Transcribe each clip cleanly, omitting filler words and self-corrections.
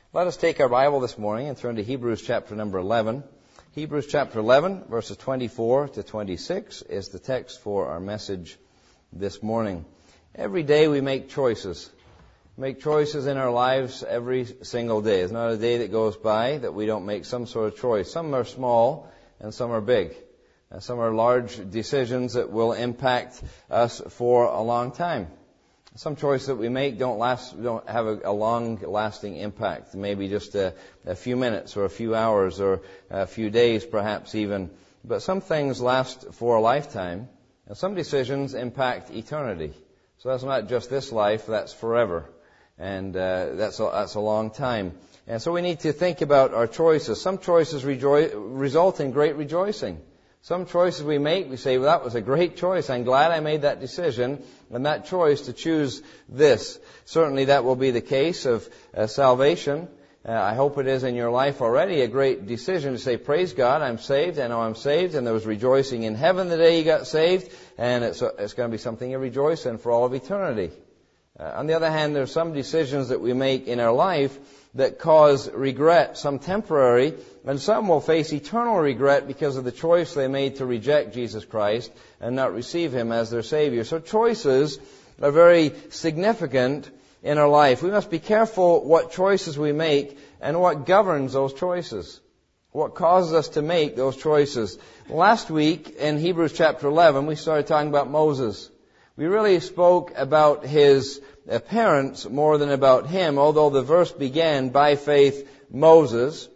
Let us take our Bible this morning and turn to Hebrews chapter number 11. Hebrews chapter 11, verses 24 to 26 is the text for our message this morning. Every day we make choices. Make choices in our lives every single day. There's not a day that goes by that we don't make some sort of choice. Some are small and some are big. Some are large decisions that will impact us for a long time. Some choices that we make don't have a long-lasting impact. Maybe just a few minutes or a few hours or a few days, perhaps even. But some things last for a lifetime, and some decisions impact eternity. So that's not just this life; that's forever, and that's a long time. And so we need to think about our choices. Some choices result in great rejoicing. Some choices we make, we say, well, that was a great choice. I'm glad I made that decision and that choice to choose this. Certainly that will be the case of salvation. I hope it is in your life already a great decision to say, praise God, I'm saved. I know I'm saved. And there was rejoicing in heaven the day you got saved. And it's going to be something you rejoice in for all of eternity. On the other hand, there are some decisions that we make in our life that cause regret, some temporary, and some will face eternal regret because of the choice they made to reject Jesus Christ and not receive Him as their Savior. So choices are very significant in our life. We must be careful what choices we make and what governs those choices. What causes us to make those choices. Last week in Hebrews chapter 11, we started talking about Moses. We really spoke about his parents more than about him, although the verse began, by faith, Moses.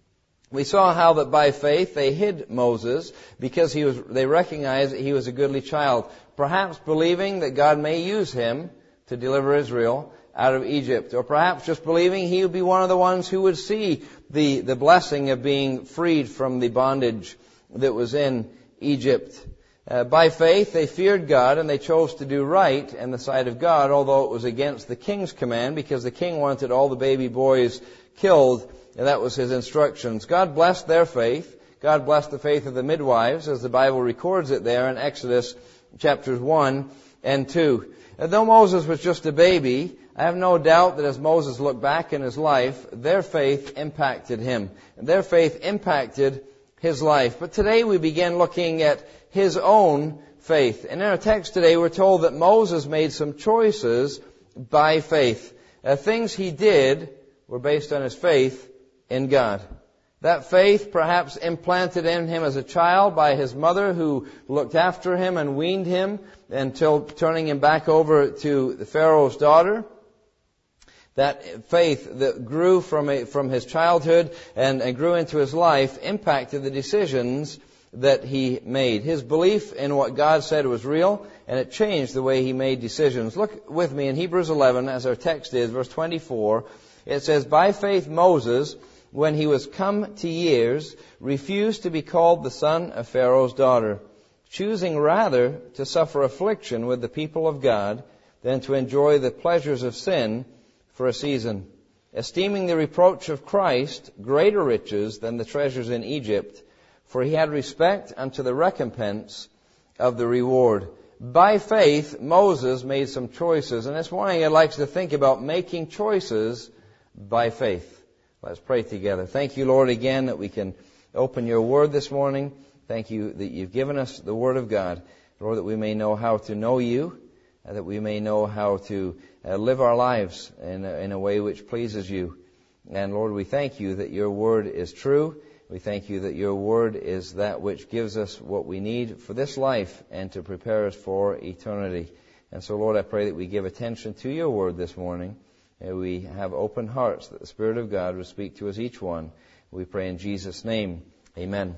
We saw how that by faith they hid Moses because they recognized that he was a goodly child, perhaps believing that God may use him to deliver Israel out of Egypt, or perhaps just believing he would be one of the ones who would see the blessing of being freed from the bondage that was in Egypt. By faith, they feared God and they chose to do right in the sight of God, although it was against the king's command because the king wanted all the baby boys killed, and that was his instructions. God blessed their faith. God blessed the faith of the midwives, as the Bible records it there in Exodus chapters 1 and 2. Though Moses was just a baby, I have no doubt that as Moses looked back in his life, their faith impacted him. Their faith impacted his life. But today we begin looking at his own faith. And in our text today we're told that Moses made some choices by faith. Things he did were based on his faith in God. That faith perhaps implanted in him as a child by his mother who looked after him and weaned him until turning him back over to the Pharaoh's daughter. That faith that grew from his childhood and grew into his life impacted the decisions that he made. His belief in what God said was real, and it changed the way he made decisions. Look with me in Hebrews 11, as our text is, verse 24. It says, by faith Moses, when he was come to years, refused to be called the son of Pharaoh's daughter, choosing rather to suffer affliction with the people of God than to enjoy the pleasures of sin for a season, esteeming the reproach of Christ greater riches than the treasures in Egypt, for he had respect unto the recompense of the reward. By faith, Moses made some choices. And this morning I'd like to think about making choices by faith. Let's pray together. Thank you, Lord, again that we can open your word this morning. Thank you that you've given us the word of God. Lord, that we may know how to know you, and that we may know how to live our lives in a way which pleases you. And Lord, we thank you that your word is true. We thank you that your word is that which gives us what we need for this life and to prepare us for eternity. And so, Lord, I pray that we give attention to your word this morning. And we have open hearts that the Spirit of God will speak to us each one. We pray in Jesus' name. Amen.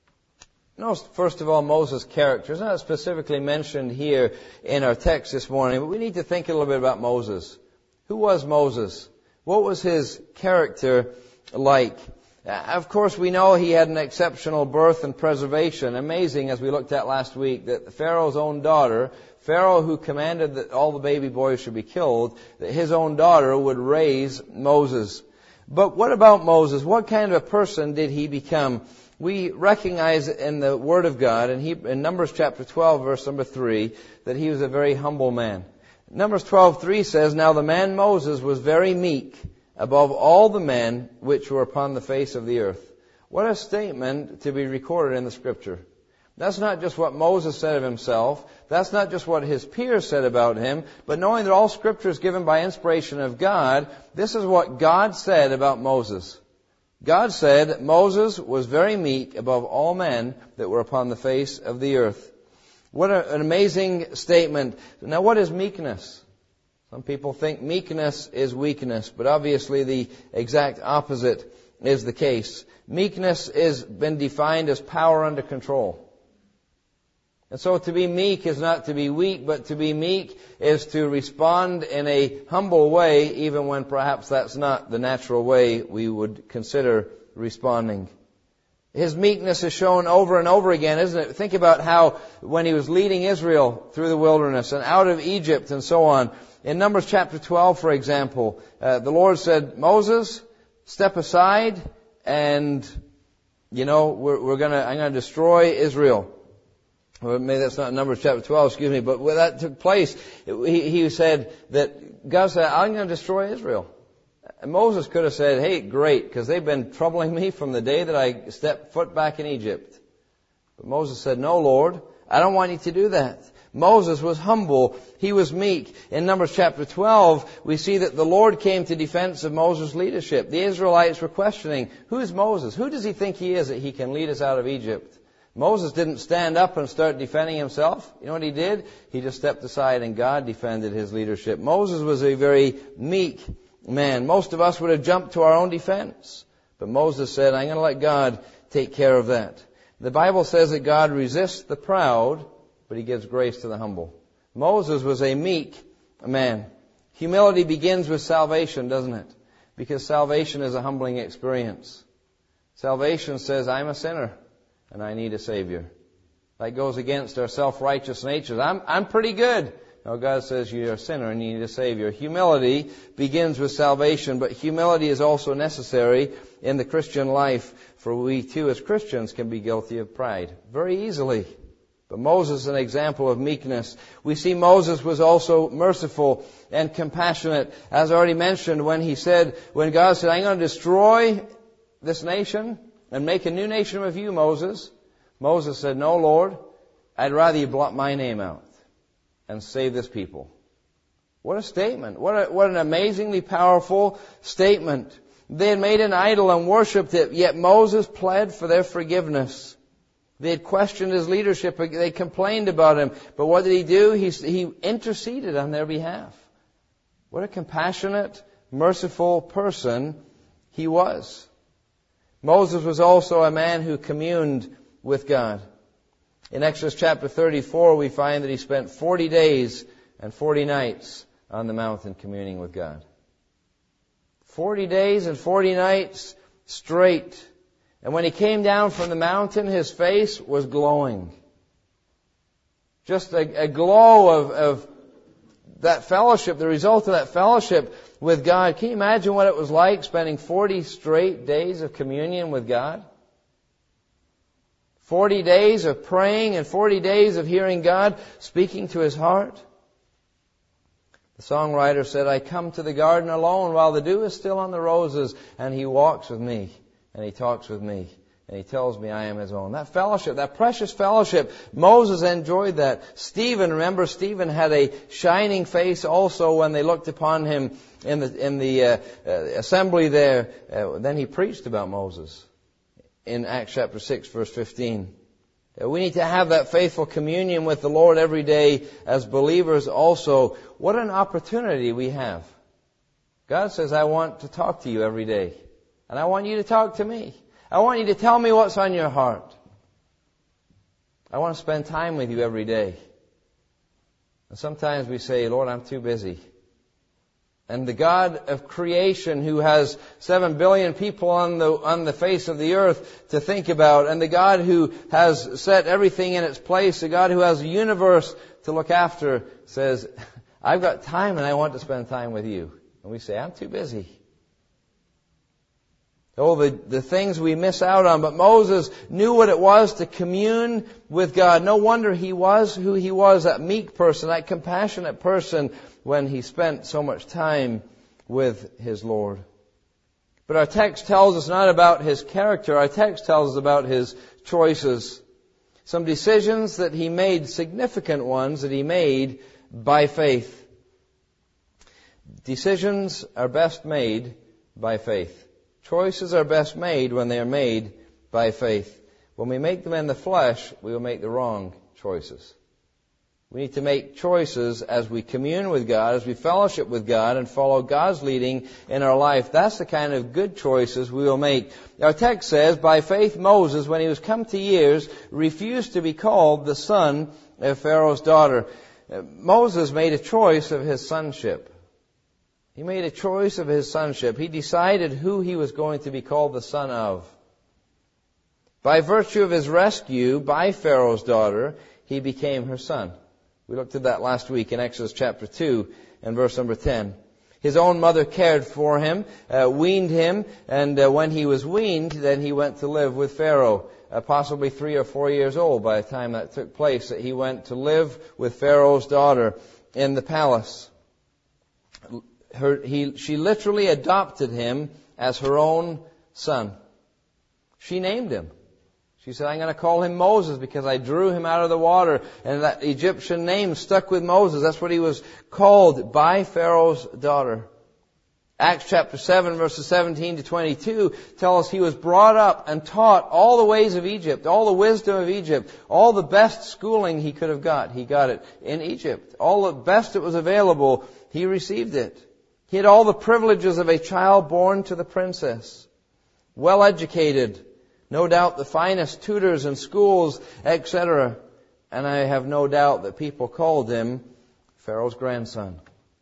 Notice, first of all, Moses' character. It's not specifically mentioned here in our text this morning, but we need to think a little bit about Moses. Who was Moses? What was his character like? Of course, we know he had an exceptional birth and preservation. Amazing, as we looked at last week, that Pharaoh's own daughter, Pharaoh who commanded that all the baby boys should be killed, that his own daughter would raise Moses. But what about Moses? What kind of a person did he become? We recognize in the Word of God, in Numbers chapter 12, verse number 3, that he was a very humble man. Numbers 12:3 says, now the man Moses was very meek above all the men which were upon the face of the earth. What a statement to be recorded in the Scripture. That's not just what Moses said of himself. That's not just what his peers said about him. But knowing that all Scripture is given by inspiration of God, this is what God said about Moses. God said that Moses was very meek above all men that were upon the face of the earth. What an amazing statement. Now, what is meekness? Some people think meekness is weakness, but obviously the exact opposite is the case. Meekness has been defined as power under control. And so to be meek is not to be weak, but to be meek is to respond in a humble way, even when perhaps that's not the natural way we would consider responding. His meekness is shown over and over again, isn't it? Think about how when he was leading Israel through the wilderness and out of Egypt and so on. In Numbers chapter 12, for example, the Lord said, Moses, step aside and, I'm going to destroy Israel. Well, maybe that's not Numbers chapter 12, but when that took place, he said that God said, I'm going to destroy Israel. And Moses could have said, hey, great, because they've been troubling me from the day that I stepped foot back in Egypt. But Moses said, no, Lord, I don't want you to do that. Moses was humble. He was meek. In Numbers chapter 12, we see that the Lord came to defense of Moses' leadership. The Israelites were questioning, who is Moses? Who does he think he is that he can lead us out of Egypt? Moses didn't stand up and start defending himself. You know what he did? He just stepped aside and God defended his leadership. Moses was a very meek man. Most of us would have jumped to our own defense. But Moses said, I'm going to let God take care of that. The Bible says that God resists the proud, but He gives grace to the humble. Moses was a meek man. Humility begins with salvation, doesn't it? Because salvation is a humbling experience. Salvation says, I'm a sinner and I need a Savior. That goes against our self-righteous natures. I'm pretty good. No, God says you're a sinner and you need a Savior. Humility begins with salvation, but humility is also necessary in the Christian life, for we too as Christians can be guilty of pride very easily. But Moses is an example of meekness. We see Moses was also merciful and compassionate. As I already mentioned, when God said, I'm going to destroy this nation and make a new nation of you, Moses. Moses said, no, Lord, I'd rather you blot my name out and save this people. What a statement. What an amazingly powerful statement. They had made an idol and worshipped it, yet Moses pled for their forgiveness. They had questioned his leadership. They complained about him. But what did he do? He interceded on their behalf. What a compassionate, merciful person he was. Moses was also a man who communed with God. In Exodus chapter 34, we find that he spent 40 days and 40 nights on the mountain communing with God. 40 days and 40 nights straight. And when he came down from the mountain, his face was glowing. Just a glow of that fellowship, the result of that fellowship with God. Can you imagine what it was like spending 40 straight days of communion with God? 40 days of praying and 40 days of hearing God speaking to his heart. The songwriter said, I come to the garden alone while the dew is still on the roses, and he walks with me, and he talks with me, and he tells me I am his own. That fellowship, that precious fellowship, Moses enjoyed that. Stephen had a shining face also when they looked upon him in the assembly there. Then he preached about Moses in Acts chapter 6, verse 15. We need to have that faithful communion with the Lord every day as believers also. What an opportunity we have. God says, I want to talk to you every day. And I want you to talk to me. I want you to tell me what's on your heart. I want to spend time with you every day. And sometimes we say, Lord, I'm too busy. And the God of creation who has 7 billion people on the face of the earth to think about, and the God who has set everything in its place, the God who has a universe to look after, says, I've got time and I want to spend time with you. And we say, I'm too busy. Oh, the things we miss out on. But Moses knew what it was to commune with God. No wonder he was who he was, that meek person, that compassionate person, when he spent so much time with his Lord. But our text tells us not about his character. Our text tells us about his choices. Some decisions that he made, significant ones that he made by faith. Decisions are best made by faith. Choices are best made when they are made by faith. When we make them in the flesh, we will make the wrong choices. We need to make choices as we commune with God, as we fellowship with God, and follow God's leading in our life. That's the kind of good choices we will make. Our text says, by faith Moses, when he was come to years, refused to be called the son of Pharaoh's daughter. Moses made a choice of his sonship. He made a choice of his sonship. He decided who he was going to be called the son of. By virtue of his rescue by Pharaoh's daughter, he became her son. We looked at that last week in Exodus chapter 2 and verse number 10. His own mother cared for him, weaned him, and when he was weaned, then he went to live with Pharaoh. Possibly 3 or 4 years old by the time that took place, that he went to live with Pharaoh's daughter in the palace. She literally adopted him as her own son. She named him. She said, I'm going to call him Moses because I drew him out of the water. And that Egyptian name stuck with Moses. That's what he was called by Pharaoh's daughter. Acts chapter 7 verses 17 to 22 tell us he was brought up and taught all the ways of Egypt, all the wisdom of Egypt, all the best schooling he could have got. He got it in Egypt. All the best that was available, he received it. He had all the privileges of a child born to the princess. Well educated. No doubt the finest tutors and schools, etc. And I have no doubt that people called him Pharaoh's grandson.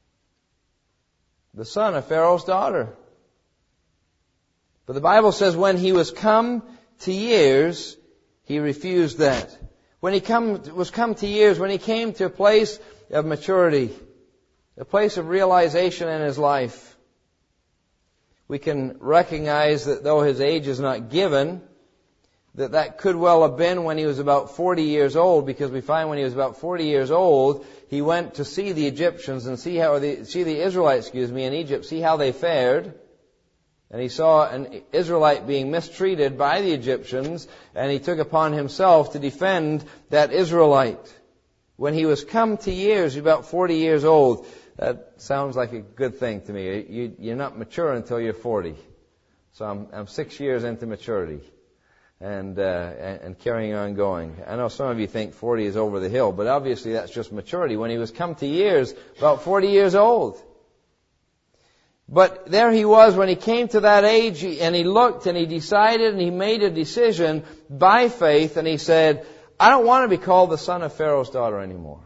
The son of Pharaoh's daughter. But the Bible says when he was come to years, he refused that. When he was come to years, when he came to a place of maturity, a place of realization in his life, we can recognize that though his age is not given, that could well have been when he was about 40 years old, because we find when he was about 40 years old, he went to see the Egyptians and see the Israelites, in Egypt, see how they fared. And he saw an Israelite being mistreated by the Egyptians, and he took upon himself to defend that Israelite. When he was come to years, about 40 years old. That sounds like a good thing to me. You're not mature until you're 40. So I'm 6 years into maturity. And carrying on going. I know some of you think 40 is over the hill, but obviously that's just maturity. When he was come to years, about 40 years old. But there he was when he came to that age, and he looked and he decided and he made a decision by faith, and he said, I don't want to be called the son of Pharaoh's daughter anymore.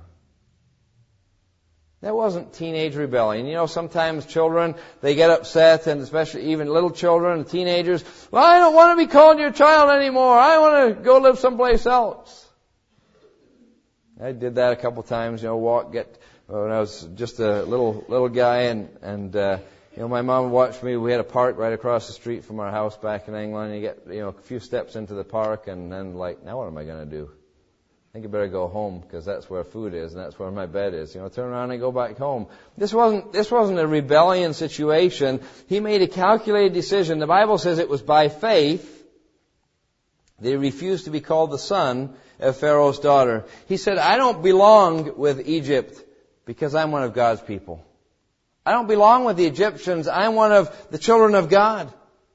That wasn't teenage rebellion. You know, sometimes children, they get upset, and especially even little children and teenagers, well, I don't want to be called your child anymore. I want to go live someplace else. I did that a couple times, when I was just a little guy, and my mom watched me. We had a park right across the street from our house back in England. You get, a few steps into the park, and then now what am I going to do? I think you better go home because that's where food is and that's where my bed is. Turn around and go back home. This wasn't a rebellion situation. He made a calculated decision. The Bible says it was by faith that he refused to be called the son of Pharaoh's daughter. He said, I don't belong with Egypt because I'm one of God's people. I don't belong with the Egyptians. I'm one of the children of God.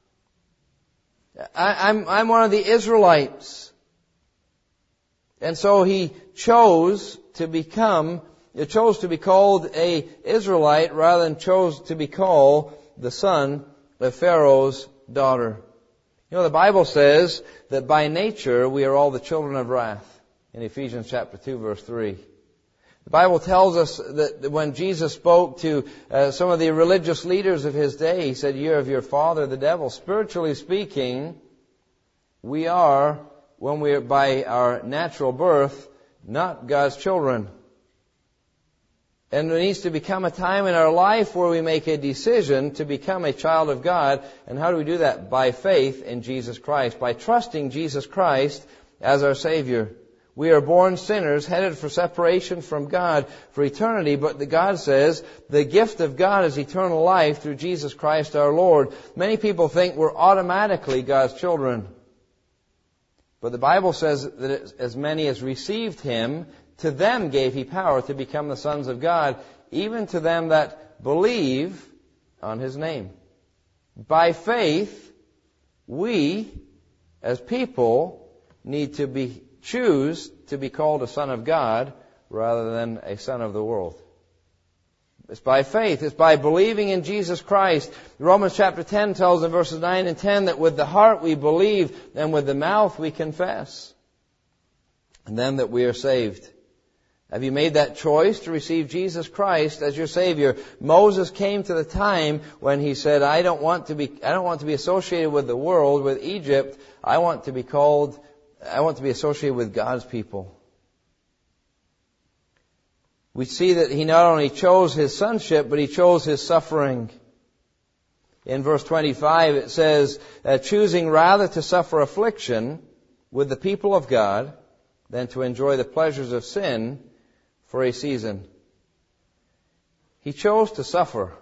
I'm one of the Israelites. And so he chose to be called a Israelite rather than chose to be called the son of Pharaoh's daughter. The Bible says that by nature we are all the children of wrath in Ephesians chapter 2 verse 3. The Bible tells us that when Jesus spoke to some of the religious leaders of his day, he said, you're of your father the devil. Spiritually speaking, we are, when we are by our natural birth, not God's children. And there needs to become a time in our life where we make a decision to become a child of God. And how do we do that? By faith in Jesus Christ. By trusting Jesus Christ as our Savior. We are born sinners, headed for separation from God for eternity, but God says the gift of God is eternal life through Jesus Christ our Lord. Many people think we're automatically God's children. But the Bible says that as many as received Him, to them gave He power to become the sons of God, even to them that believe on His name. By faith, we, as people, need to choose to be called a son of God rather than a son of the world. It's by faith. It's by believing in Jesus Christ. Romans chapter 10 tells in verses 9 and 10 that with the heart we believe and with the mouth we confess. And then that we are saved. Have you made that choice to receive Jesus Christ as your Savior? Moses came to the time when he said, I don't want to be associated with the world, with Egypt. I want to be associated with God's people. We see that he not only chose his sonship, but he chose his suffering. In verse 25 it says, choosing rather to suffer affliction with the people of God than to enjoy the pleasures of sin for a season. He chose to suffer.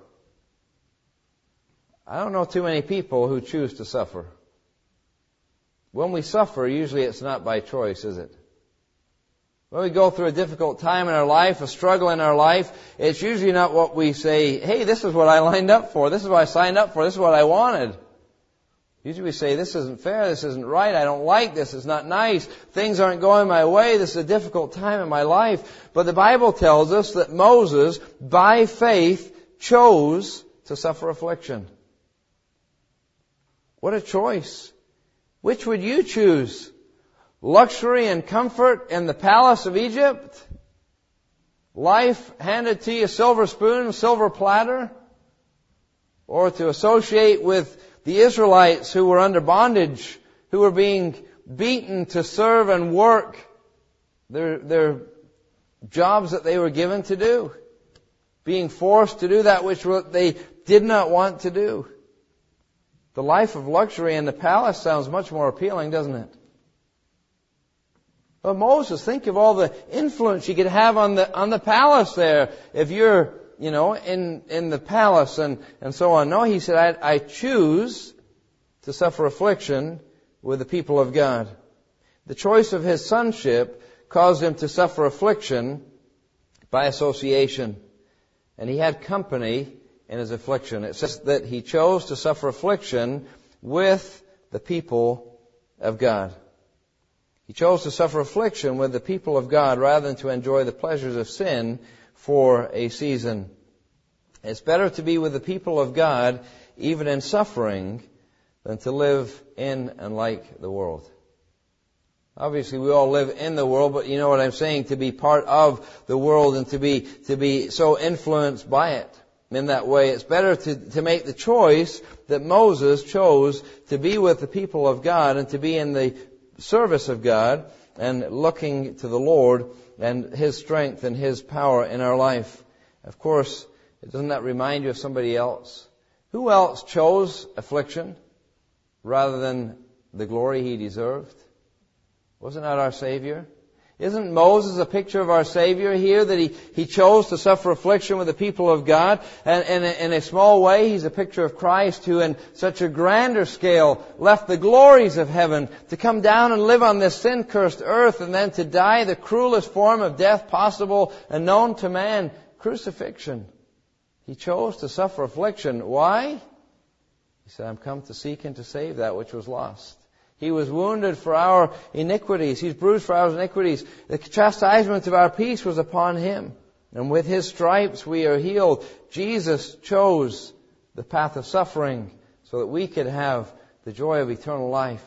I don't know too many people who choose to suffer. When we suffer, usually it's not by choice, is it? When we go through a difficult time in our life, a struggle in our life, it's usually not what we say, hey, this is what I lined up for, this is what I signed up for, this is what I wanted. Usually we say, this isn't fair, this isn't right, I don't like this, it's not nice, things aren't going my way, this is a difficult time in my life. But the Bible tells us that Moses, by faith, chose to suffer affliction. What a choice. Which would you choose? Luxury and comfort in the palace of Egypt? Life handed to you silver spoon, silver platter? Or to associate with the Israelites who were under bondage, who were being beaten to serve and work their jobs that they were given to do, being forced to do that which they did not want to do. The life of luxury in the palace sounds much more appealing, doesn't it? But Moses, think of all the influence you could have on the palace there if you're, in the palace and so on. No, he said, I choose to suffer affliction with the people of God. The choice of his sonship caused him to suffer affliction by association. And he had company in his affliction. It says that he chose to suffer affliction with the people of God. He chose to suffer affliction with the people of God rather than to enjoy the pleasures of sin for a season. It's better to be with the people of God, even in suffering, than to live in and like the world. Obviously, we all live in the world, but you know what I'm saying, to be part of the world and to be so influenced by it. In that way, it's better to make the choice that Moses chose to be with the people of God and to be in the service of God and looking to the Lord and His strength and His power in our life. Of course, doesn't that remind you of somebody else? Who else chose affliction rather than the glory he deserved? Wasn't that our Savior? Isn't Moses a picture of our Savior here, that he chose to suffer affliction with the people of God? And in a small way, he's a picture of Christ, who in such a grander scale left the glories of heaven to come down and live on this sin-cursed earth and then to die the cruelest form of death possible and known to man, crucifixion. He chose to suffer affliction. Why? He said, I'm come to seek and to save that which was lost. He was wounded for our iniquities. He's bruised for our iniquities. The chastisement of our peace was upon Him. And with His stripes we are healed. Jesus chose the path of suffering so that we could have the joy of eternal life.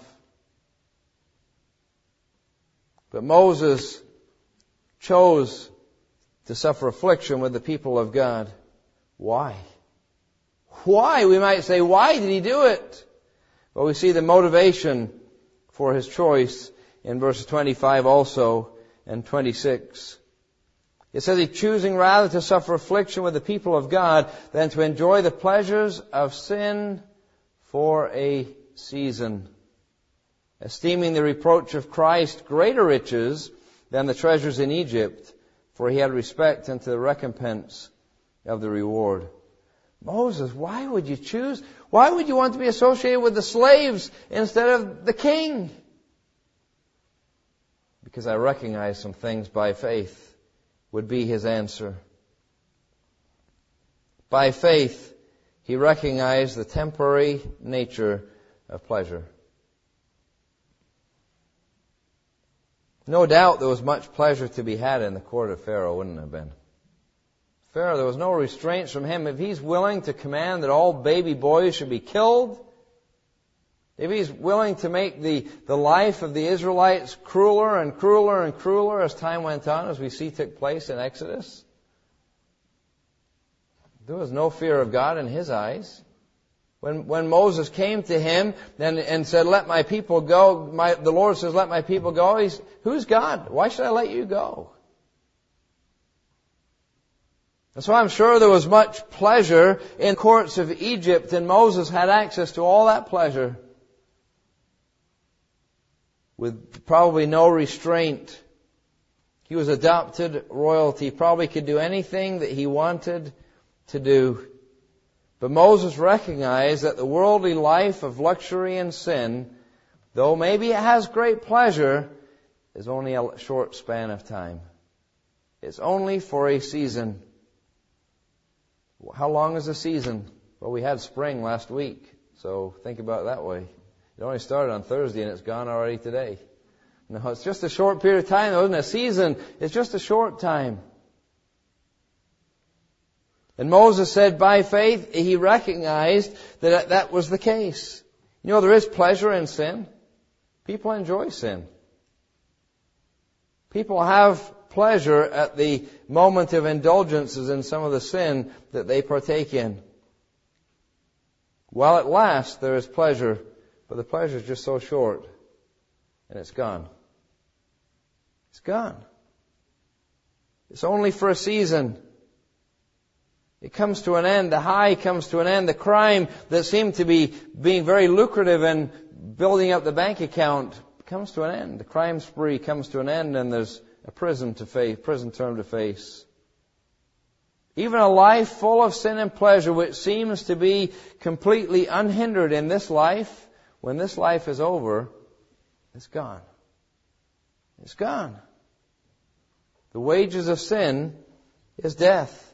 But Moses chose to suffer affliction with the people of God. Why? Why? We might say, why did he do it? Well, we see the motivation for his choice in verses 25 also and 26. It says he's choosing rather to suffer affliction with the people of God than to enjoy the pleasures of sin for a season. Esteeming the reproach of Christ greater riches than the treasures in Egypt, for he had respect unto the recompense of the reward. Moses, why would you want to be associated with the slaves instead of the king? Because I recognize some things by faith, would be his answer. By faith, he recognized the temporary nature of pleasure. No doubt there was much pleasure to be had in the court of Pharaoh, wouldn't there have been? Pharaoh, there was no restraints from him. If he's willing to command that all baby boys should be killed, if he's willing to make the life of the Israelites crueler and crueler and crueler as time went on, as we see took place in Exodus, there was no fear of God in his eyes. When Moses came to him and said, let my people go, the Lord says, let my people go, who's God? Why should I let you go? And so I'm sure there was much pleasure in the courts of Egypt, and Moses had access to all that pleasure with probably no restraint. He was adopted royalty, probably could do anything that he wanted to do. But Moses recognized that the worldly life of luxury and sin, though maybe it has great pleasure, is only a short span of time. It's only for a season. How long is a season? Well, we had spring last week, so think about it that way. It only started on Thursday and it's gone already today. No, it's just a short period of time, though, isn't it? A season is just a short time. And Moses said by faith he recognized that that was the case. You know, there is pleasure in sin. People enjoy sin. People have pleasure at the moment of indulgences in some of the sin that they partake in. While it lasts, there is pleasure, but the pleasure is just so short, and it's gone. It's gone. It's only for a season. It comes to an end. The high comes to an end. The crime that seemed to be being very lucrative and building up the bank account comes to an end. The crime spree comes to an end, and there's a prison term to face. Even a life full of sin and pleasure, which seems to be completely unhindered in this life, when this life is over, it's gone. It's gone. The wages of sin is death.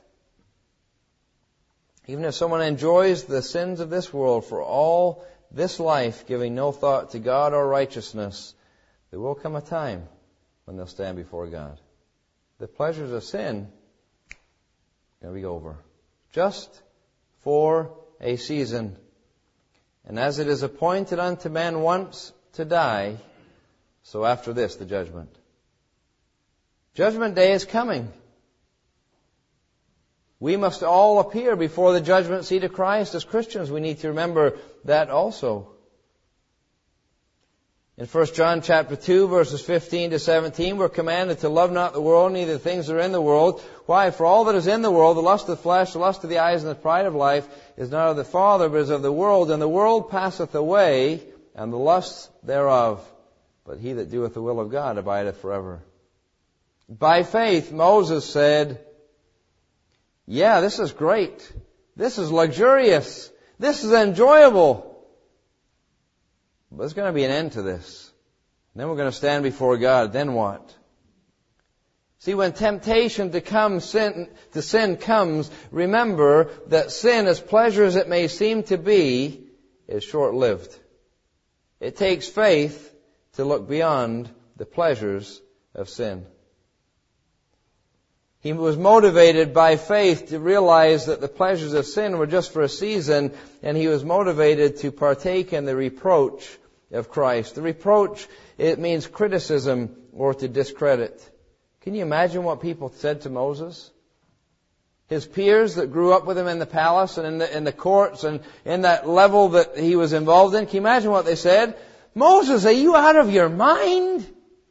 Even if someone enjoys the sins of this world for all this life, giving no thought to God or righteousness, there will come a time when they'll stand before God. The pleasures of sin are going to be over. Just for a season. And as it is appointed unto man once to die, so after this the judgment. Judgment day is coming. We must all appear before the judgment seat of Christ as Christians. We need to remember that also. In 1 John chapter 2, verses 15 to 17, we're commanded to love not the world, neither the things that are in the world. Why? For all that is in the world, the lust of the flesh, the lust of the eyes, and the pride of life, is not of the Father, but is of the world. And the world passeth away, and the lusts thereof. But he that doeth the will of God abideth forever. By faith, Moses said, yeah, this is great. This is luxurious. This is enjoyable. But there's going to be an end to this. And then we're going to stand before God. Then what? See, when temptation to sin comes, remember that sin, as pleasure as it may seem to be, is short-lived. It takes faith to look beyond the pleasures of sin. He was motivated by faith to realize that the pleasures of sin were just for a season, and he was motivated to partake in the reproach of Christ. The reproach, it means criticism or to discredit. Can you imagine what people said to Moses? His peers that grew up with him in the palace and in the courts and in that level that he was involved in, can you imagine what they said? Moses, are you out of your mind?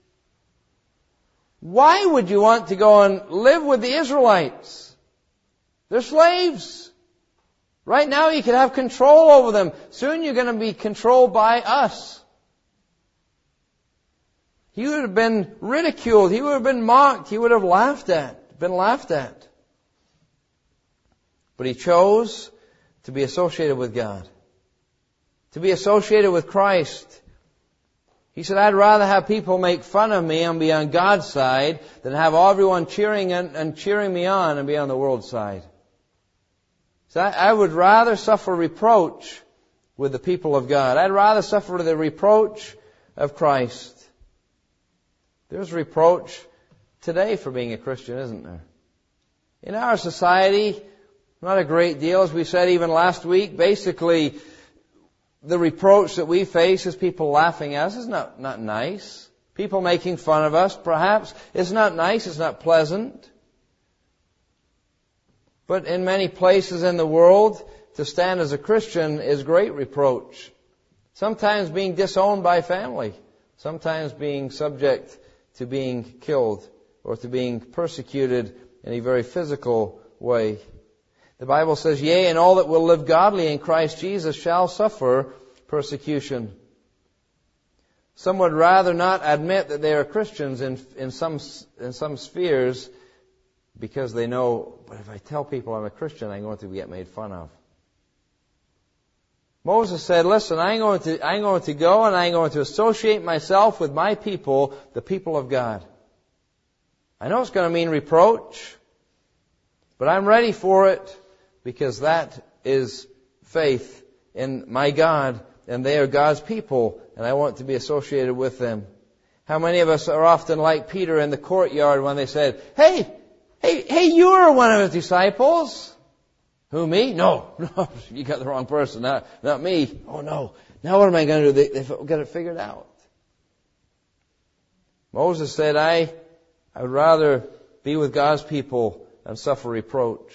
Why would you want to go and live with the Israelites? They're slaves. Right now you could have control over them. Soon you're going to be controlled by us. He would have been ridiculed. He would have been mocked. He would have been laughed at. But he chose to be associated with God, to be associated with Christ. He said, I'd rather have people make fun of me and be on God's side than have everyone cheering and cheering me on and be on the world's side. So I would rather suffer reproach with the people of God. I'd rather suffer the reproach of Christ. There's reproach today for being a Christian, isn't there? In our society, not a great deal, as we said even last week. Basically, the reproach that we face is people laughing at us. It's not nice. People making fun of us, perhaps. It's not nice. It's not pleasant. But in many places in the world, to stand as a Christian is great reproach. Sometimes being disowned by family. Sometimes being subject to being killed or to being persecuted in a very physical way. The Bible says, yea, and all that will live godly in Christ Jesus shall suffer persecution. Some would rather not admit that they are Christians in some spheres because they know, but if I tell people I'm a Christian, I'm going to get made fun of. Moses said, listen, I'm going to go and I'm going to associate myself with my people, the people of God. I know it's going to mean reproach, but I'm ready for it because that is faith in my God, and they are God's people, and I want to be associated with them. How many of us are often like Peter in the courtyard when they said, Hey, you are one of his disciples. Who, me? No, you got the wrong person, not me. Oh no, now what am I going to do? They've got it figured out. Moses said, I would rather be with God's people and suffer reproach.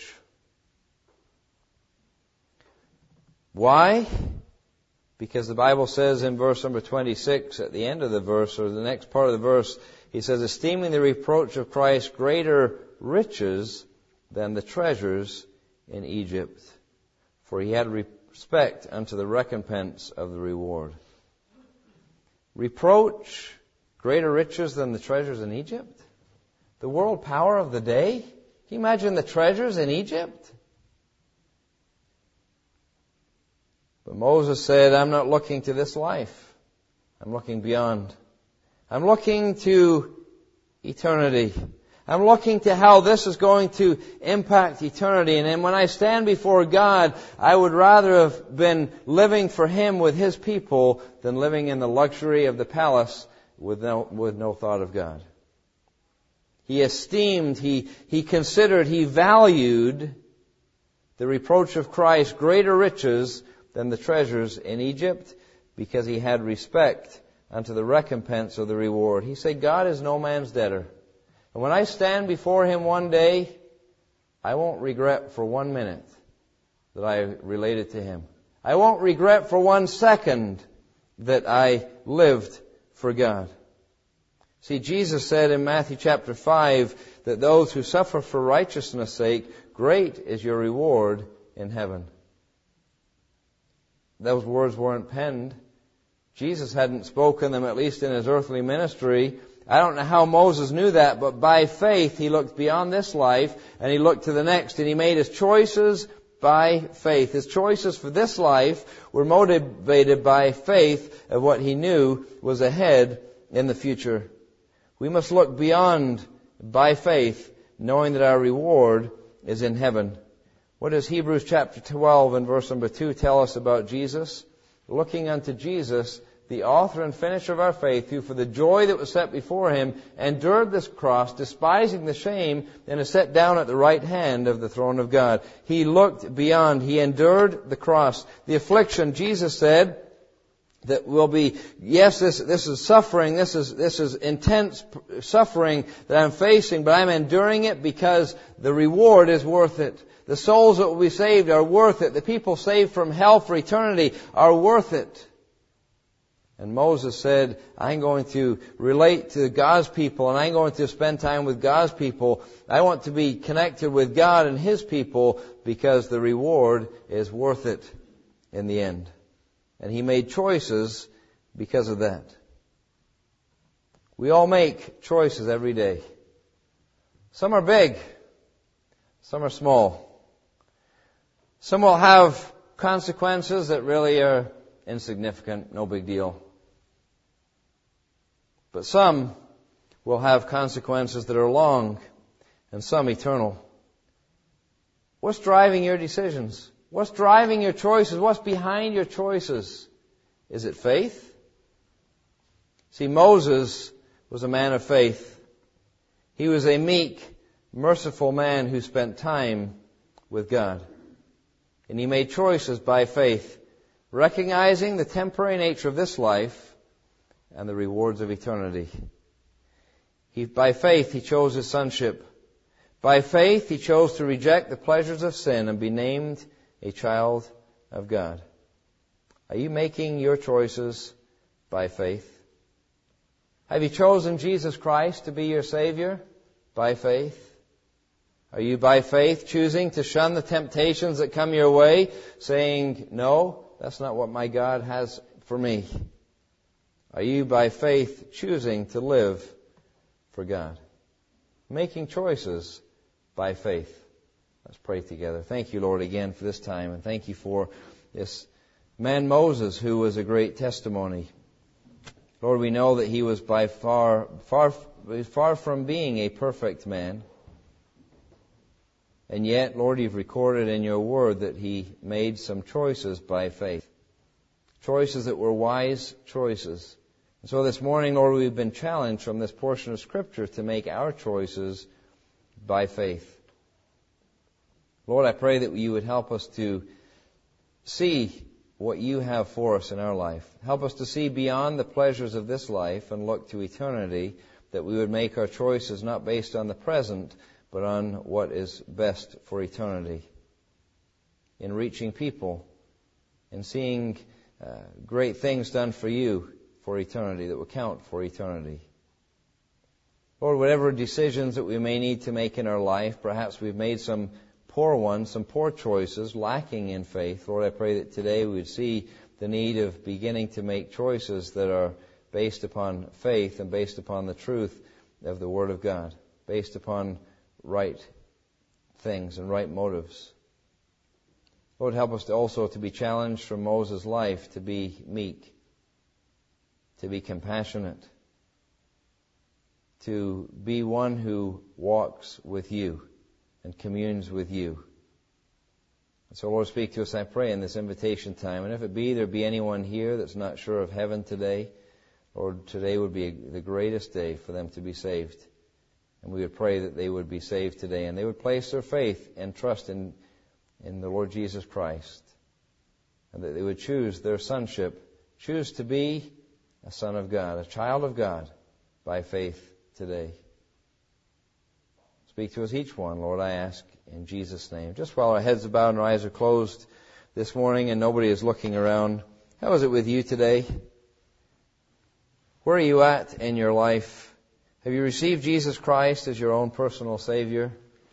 Why? Because the Bible says in verse number 26, at the end of the verse, or the next part of the verse, he says, esteeming the reproach of Christ greater riches than the treasures in Egypt, for he had respect unto the recompense of the reward. Reproach greater riches than the treasures in Egypt? The world power of the day? Can you imagine the treasures in Egypt? But Moses said, I'm not looking to this life. I'm looking beyond. I'm looking to eternity. I'm looking to how this is going to impact eternity. And then when I stand before God, I would rather have been living for Him with His people than living in the luxury of the palace with no thought of God. He esteemed, he considered, he valued the reproach of Christ greater riches than the treasures in Egypt because he had respect unto the recompense of the reward. He said, God is no man's debtor. And when I stand before Him one day, I won't regret for 1 minute that I related to Him. I won't regret for 1 second that I lived for God. See, Jesus said in Matthew chapter 5 that those who suffer for righteousness' sake, great is your reward in heaven. Those words weren't penned. Jesus hadn't spoken them, at least in His earthly ministry. I don't know how Moses knew that, but by faith he looked beyond this life and he looked to the next, and he made his choices by faith. His choices for this life were motivated by faith of what he knew was ahead in the future. We must look beyond by faith, knowing that our reward is in heaven. What does Hebrews chapter 12 and verse number 2 tell us about Jesus? Looking unto Jesus, the author and finisher of our faith, who for the joy that was set before Him endured this cross, despising the shame, and is set down at the right hand of the throne of God. He looked beyond. He endured the cross. The affliction, Jesus said, that will be, yes, this is suffering, this is intense suffering that I'm facing, but I'm enduring it because the reward is worth it. The souls that will be saved are worth it. The people saved from hell for eternity are worth it. And Moses said, I'm going to relate to God's people, and I'm going to spend time with God's people. I want to be connected with God and His people because the reward is worth it in the end. And he made choices because of that. We all make choices every day. Some are big. Some are small. Some will have consequences that really are insignificant, no big deal. But some will have consequences that are long and some eternal. What's driving your decisions? What's driving your choices? What's behind your choices? Is it faith? See, Moses was a man of faith. He was a meek, merciful man who spent time with God. And he made choices by faith, recognizing the temporary nature of this life and the rewards of eternity. By faith, he chose his sonship. By faith, he chose to reject the pleasures of sin and be named a child of God. Are you making your choices by faith? Have you chosen Jesus Christ to be your Savior by faith? Are you by faith choosing to shun the temptations that come your way, saying, no, that's not what my God has for me? Are you by faith choosing to live for God? Making choices by faith. Let's pray together. Thank you, Lord, again for this time, and thank you for this man Moses, who was a great testimony. Lord, we know that he was by far from being a perfect man. And yet, Lord, you've recorded in your word that he made some choices by faith. Choices that were wise choices. And so this morning, Lord, we've been challenged from this portion of Scripture to make our choices by faith. Lord, I pray that you would help us to see what you have for us in our life. Help us to see beyond the pleasures of this life and look to eternity, that we would make our choices not based on the present, but on what is best for eternity. In reaching people and seeing great things done for you for eternity, that will count for eternity. Lord, whatever decisions that we may need to make in our life, perhaps we've made some poor ones, some poor choices, lacking in faith. Lord, I pray that today we would see the need of beginning to make choices that are based upon faith and based upon the truth of the Word of God, based upon right things and right motives. Lord, help us also to be challenged from Moses' life to be meek, to be compassionate, to be one who walks with you and communes with you. And so, Lord, speak to us, I pray, in this invitation time. And if it be there be anyone here that's not sure of heaven today, Lord, today would be the greatest day for them to be saved. And we would pray that they would be saved today, and they would place their faith and trust in the Lord Jesus Christ, and that they would choose their sonship, choose to be a son of God, a child of God, by faith today. Speak to us each one, Lord, I ask in Jesus' name. Just while our heads are bowed and our eyes are closed this morning and nobody is looking around, how is it with you today? Where are you at in your life? Have you received Jesus Christ as your own personal Savior?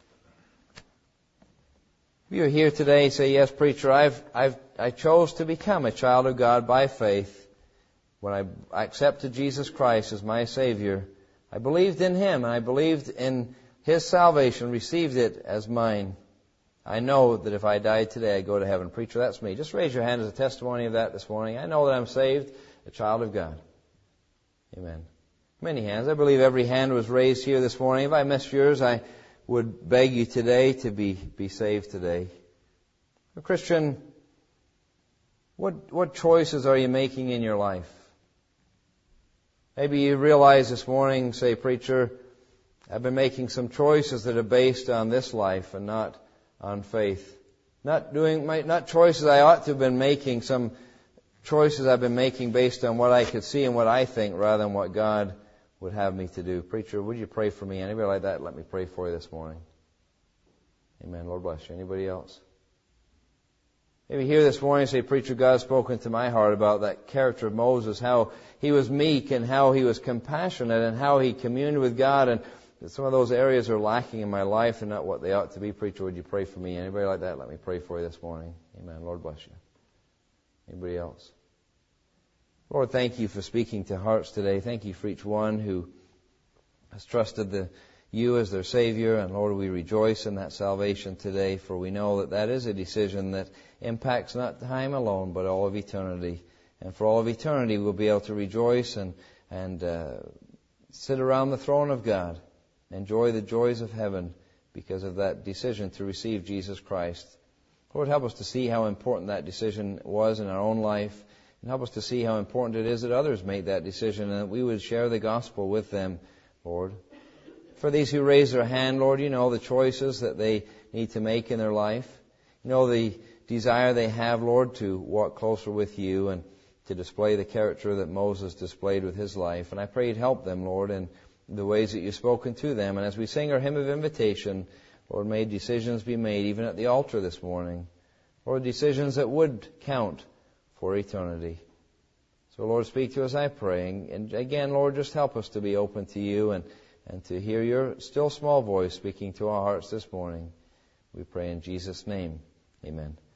If you're here today, say, yes, preacher, I chose to become a child of God by faith. When I accepted Jesus Christ as my Savior, I believed in Him, and I believed in His salvation, received it as mine. I know that if I died today, I'd go to heaven. Preacher, that's me. Just raise your hand as a testimony of that this morning. I know that I'm saved, a child of God. Amen. Many hands. I believe every hand was raised here this morning. If I missed yours, I would beg you today to be saved today. Christian, what choices are you making in your life? Maybe you realize this morning, say, preacher, I've been making some choices that are based on this life and not on faith. Not choices I ought to have been making, some choices I've been making based on what I could see and what I think rather than what God would have me to do. Preacher, would you pray for me? Anybody like that? Let me pray for you this morning. Amen. Lord bless you. Anybody else? Maybe here this morning say, preacher, God has spoken to my heart about that character of Moses, how he was meek and how he was compassionate and how he communed with God, and some of those areas are lacking in my life and not what they ought to be. Preacher, would you pray for me? Anybody like that? Let me pray for you this morning. Amen. Lord bless you. Anybody else? Lord, thank you for speaking to hearts today. Thank you for each one who has trusted You as their Savior. And Lord, we rejoice in that salvation today, for we know that that is a decision that impacts not time alone, but all of eternity. And for all of eternity, we'll be able to rejoice and sit around the throne of God, enjoy the joys of heaven because of that decision to receive Jesus Christ. Lord, help us to see how important that decision was in our own life, and help us to see how important it is that others make that decision and that we would share the gospel with them, Lord. For these who raise their hand, Lord, You know the choices that they need to make in their life. You know the desire they have, Lord, to walk closer with You and to display the character that Moses displayed with his life. And I pray You'd help them, Lord, in the ways that You've spoken to them. And as we sing our hymn of invitation, Lord, may decisions be made even at the altar this morning. Lord, decisions that would count for eternity. So, Lord, speak to us, I pray. And again, Lord, just help us to be open to You and to hear Your still small voice speaking to our hearts this morning. We pray in Jesus' name. Amen.